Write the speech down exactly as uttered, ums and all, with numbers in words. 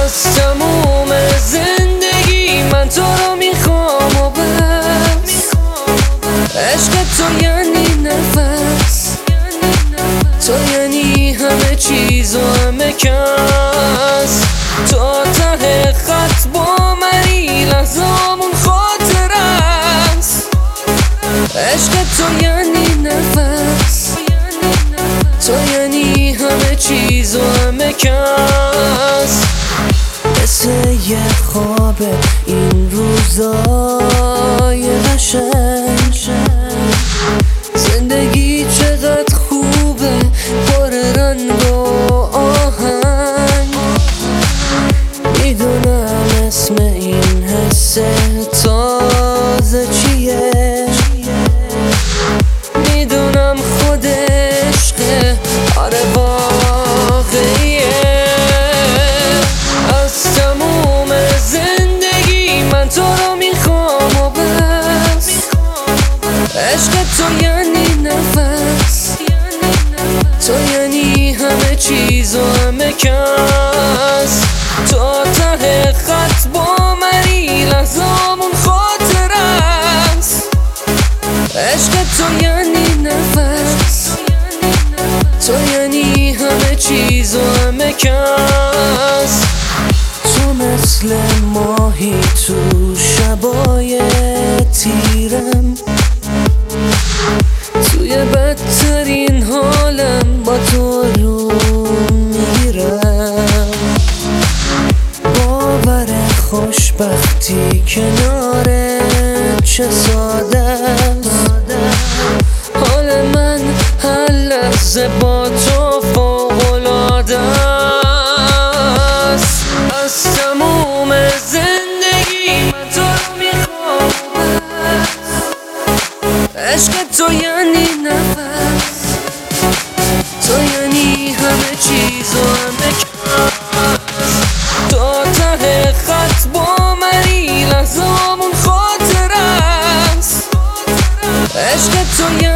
از تموم زندگی من تو رو میخوام و بس. عشق تو یعنی نفس، تو یعنی همه چیز و همه کس. تا ته خط با منی لحظامون خاطر است. عشق تو یعنی نفس، تو یعنی همه چیز و همه کس. مثل یه خواب این روزای قشنگ، زندگی چقدر خوبه پر رنگ و آهنگ. میدونم اسم این حس تازه چیه، میدونم خود عشقه، آره واقعیه. از تموم زندگی من تو رو میخوام و بس. عشق تو یعنی نفس، تو یعنی همه چیز و همه کس. تا ته خط با منی لحظامون خاطر است. عشق تو یعنی نفس، تو یعنی همه چیز و همه کس. تو مثل ماهی تو شبای تیرم، توی بدترین حالم با تو رو میگیرم. باور خوشبختی کنارت چه ساده است. حال من هر لحظه با تو فوق‌العاده است. از تموم زندگی من تو رو میخوام. عشق تو یعنی نفس، تو یعنی همه چیز و همه کس. تا ته خط با منی لحظامون خاطر است. عشق تو